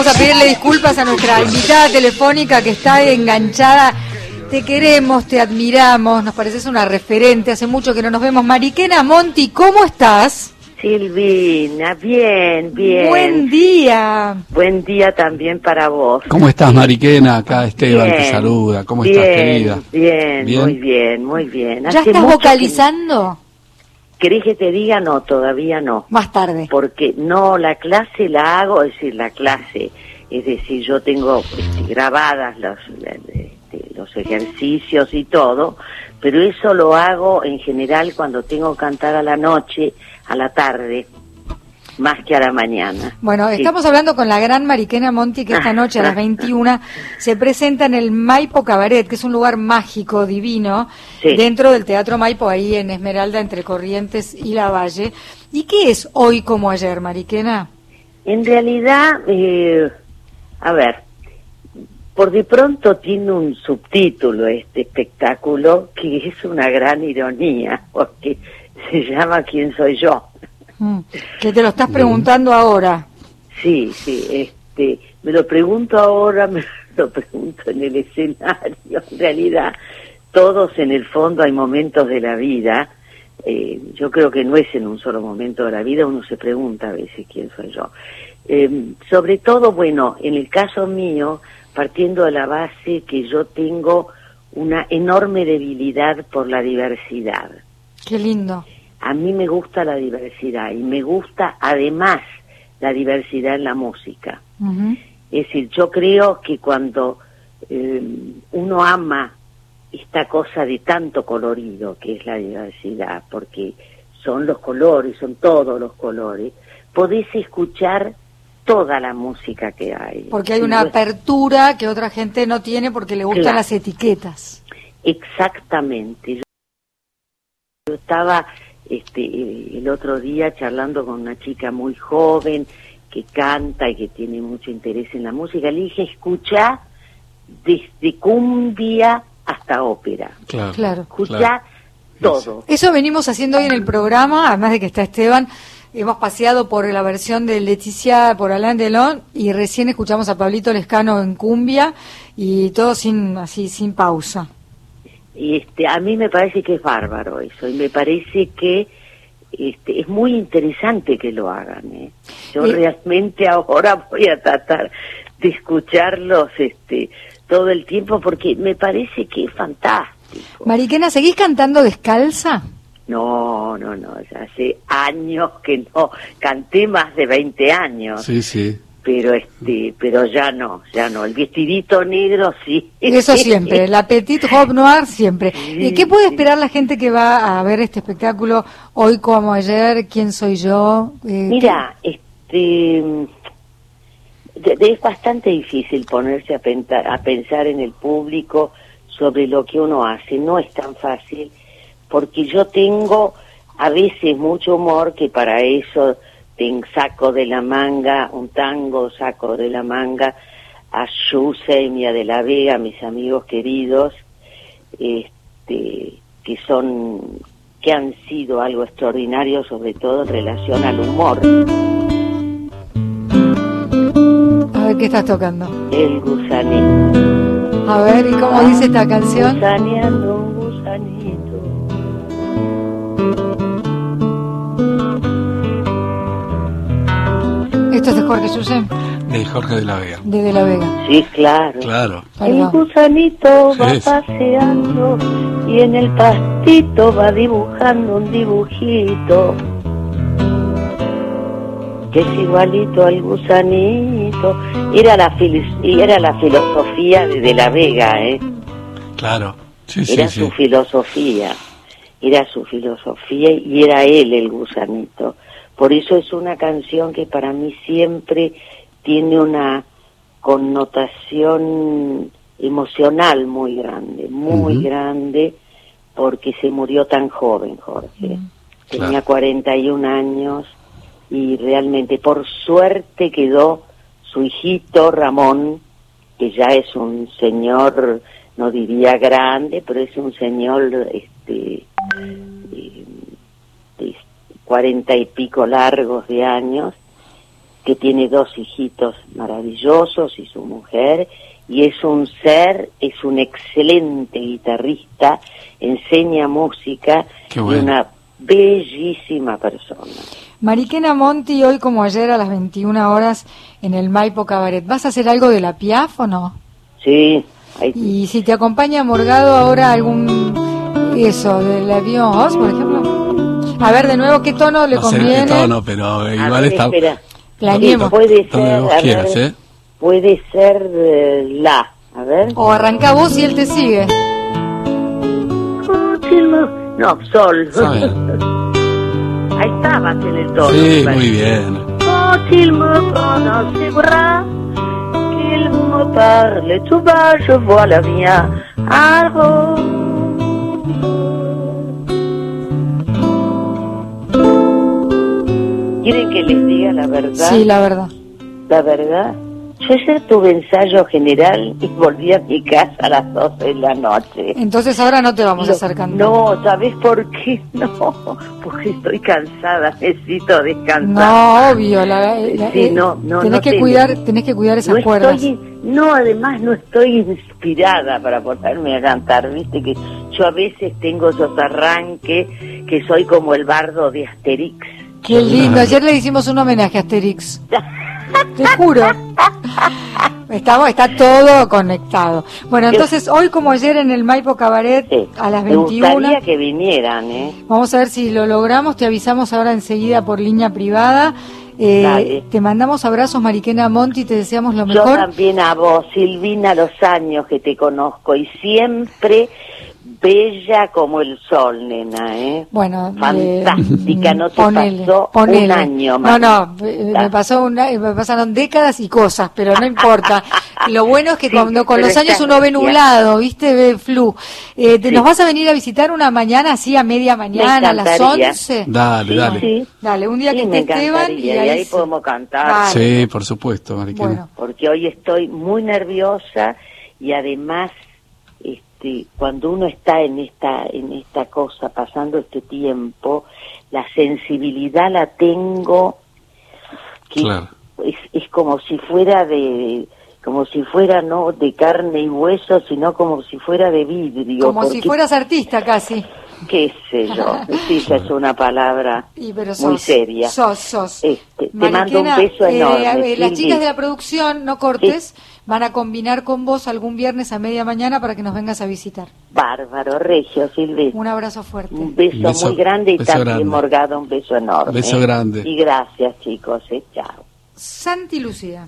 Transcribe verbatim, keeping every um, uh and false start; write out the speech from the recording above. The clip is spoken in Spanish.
vamos a pedirle disculpas a nuestra invitada telefónica que está enganchada. Te queremos, te admiramos, nos pareces una referente, hace mucho que no nos vemos. Mariquena Monti, ¿cómo estás? Silvina, bien, bien. Buen día. Buen día también para vos. ¿Cómo estás, Mariquena? Acá Esteban bien, te saluda. ¿Cómo bien, estás, querida? Bien, bien, muy bien, muy bien. ¿Ya Hace estás mucho vocalizando? Que... ¿Querés que te diga? No, todavía no. Más tarde. Porque no, la clase la hago, es decir, la clase, es decir, yo tengo este, grabadas los, este, los ejercicios y todo, pero eso lo hago en general cuando tengo que cantar a la noche, a la tarde, más que a la mañana. Bueno, sí. Estamos hablando con la gran Mariquena Monti, que esta noche a las veintiuna se presenta en el Maipo Cabaret, que es un lugar mágico, divino, sí, dentro del Teatro Maipo, ahí en Esmeralda, entre Corrientes y Lavalle. ¿Y qué es Hoy como Ayer, Mariquena? En realidad, eh, a ver, por de pronto tiene un subtítulo este espectáculo, que es una gran ironía, porque se llama ¿Quién soy yo? Que te lo estás preguntando ahora. Sí, sí, este, me lo pregunto ahora, me lo pregunto en el escenario. En realidad, todos en el fondo hay momentos de la vida, eh, yo creo que no es en un solo momento de la vida, uno se pregunta a veces quién soy yo. Eh, sobre todo, bueno, en el caso mío, partiendo de la base que yo tengo una enorme debilidad por la diversidad. Qué lindo. A mí me gusta la diversidad y me gusta además la diversidad en la música. Uh-huh. Es decir, yo creo que cuando eh, uno ama esta cosa de tanto colorido que es la diversidad, porque son los colores, son todos los colores, podés escuchar toda la música que hay. Porque hay una apertura que otra gente no tiene porque le gustan, claro, las etiquetas. Exactamente. Yo, yo estaba... Este, el otro día charlando con una chica muy joven que canta y que tiene mucho interés en la música, le dije, escuchá desde cumbia hasta ópera. Claro, claro. Escuchá, claro, todo. Eso venimos haciendo hoy en el programa, además de que está Esteban, hemos paseado por la versión de Leticia, por Alain Delon, y recién escuchamos a Pablito Lescano en cumbia, y todo sin así sin pausa. Y este, a mí me parece que es bárbaro eso, y me parece que este, es muy interesante que lo hagan. ¿eh? Yo ¿Y? realmente ahora voy a tratar de escucharlos este, todo el tiempo, porque me parece que es fantástico. Mariquena, ¿seguís cantando descalza? No, no, no, ya hace años que no, canté más de veinte años. Sí, sí. Pero este, pero ya no, ya no, el vestidito negro sí. Eso siempre, la petite robe noire siempre. Sí, ¿Y qué puede esperar la gente que va a ver este espectáculo Hoy como Ayer? ¿Quién soy yo? Eh, Mira, ¿qué? este, de, de, es bastante difícil ponerse a, pentar, a pensar en el público sobre lo que uno hace, no es tan fácil, porque yo tengo a veces mucho humor, que para eso saco de la manga un tango, saco de la manga a Eusebia de la Vega, mis amigos queridos, este, que son, que han sido algo extraordinario, sobre todo en relación al humor. A ver, ¿qué estás tocando? El gusanito. A ver, ¿y cómo ah, dice esta canción? Gusaneando un gusanito. ¿Esto es de Jorge Susem? De Jorge de la Vega. De De la Vega. Sí, claro. Claro. El gusanito va es. paseando y en el pastito va dibujando un dibujito que es igualito al gusanito. Era la, era la filosofía de De la Vega, ¿eh? Claro. Sí, era sí, su sí. filosofía. Era su filosofía y era él el gusanito. Por eso es una canción que para mí siempre tiene una connotación emocional muy grande, muy uh-huh. grande, porque se murió tan joven, Jorge. Uh-huh. Tenía claro. cuarenta y un años y realmente, por suerte, quedó su hijito Ramón, que ya es un señor, no diría grande, pero es un señor este de, de cuarenta y pico largos de años, que tiene dos hijitos maravillosos y su mujer, y es un ser, es un excelente guitarrista, enseña música, bueno. y una bellísima persona. Mariquena Monti, hoy como ayer a las veintiuna horas en el Maipo Cabaret, ¿vas a hacer algo de la Piaf o no? Sí. Ahí. Y si te acompaña Morgado ahora algún, eso, del avión, por ejemplo. A ver, de nuevo, ¿qué tono le no conviene? No sé qué tono, pero eh, igual ver, está... Espera. Planeemos. Puede Donde ser, vos a quieras, ver, ¿eh? puede ser eh, la, a ver. O arranca vos y él te sigue. No, sol. Ahí estabas en el tono. Sí, muy bien. Quand il me prend dans ses bras, qu'il me parle tout bas, je vois la bien. Alors, ¿quieren que les diga la verdad? Sí, la verdad. La verdad, yo ayer tuve ensayo general y volví a mi casa a las doce de la noche. Entonces ahora no te vamos no, a hacer cantar. No, ¿sabes por qué? No, porque estoy cansada, necesito descansar. No, obvio. La, la, sí, eh, no, no, tenés, no que tengo. cuidar, tenés que cuidar esas no cuerdas. Estoy, no, además no estoy inspirada para ponerme a cantar, viste que yo a veces tengo esos arranques que soy como el bardo de Asterix. Qué lindo, ayer le hicimos un homenaje a Asterix. Te juro. Estamos, está todo conectado. Bueno, entonces hoy como ayer en el Maipo Cabaret sí, a las me veintiuna. gustaría que vinieran, ¿eh? Vamos a ver si lo logramos, te avisamos ahora enseguida por línea privada. Eh, te mandamos abrazos, Mariquena Monti, te deseamos lo mejor. Yo también a vos, Silvina, los años que te conozco y siempre bella como el sol, nena, ¿eh? Bueno, fantástica, eh, no te ponele, pasó ponele. un año más. No, no, ah. me pasó una, me pasaron décadas y cosas, pero no importa. Lo bueno es que sí, cuando con los años uno ve nublado, ¿viste? Ve flu. Eh, ¿te, sí. ¿Nos vas a venir a visitar una mañana así a media mañana, a las once? Dale, sí, dale. Sí. Dale, un día sí, que me esté Esteban y ahí, y ahí podemos cantar. Vale. Sí, por supuesto, Mariquena. Bueno. Porque hoy estoy muy nerviosa y además este, cuando uno está en esta en esta cosa, pasando este tiempo, la sensibilidad la tengo que claro. es, es como si fuera de como si fuera no de carne y hueso, sino como si fuera de vidrio. Como si fueras artista casi. Qué sé yo, sí, esa es una palabra y pero sos, muy seria. Sos, sos. Este, te Mariquena, mando un beso eh, enorme. Eh, las chicas de la producción, no cortes, sí. van a combinar con vos algún viernes a media mañana para que nos vengas a visitar. Bárbaro, regio, Silvestre. Un abrazo fuerte. Un beso, un beso muy grande y también, grande. Morgado, un beso enorme. Beso grande. Y gracias, chicos, eh, chao. Santi Lucía.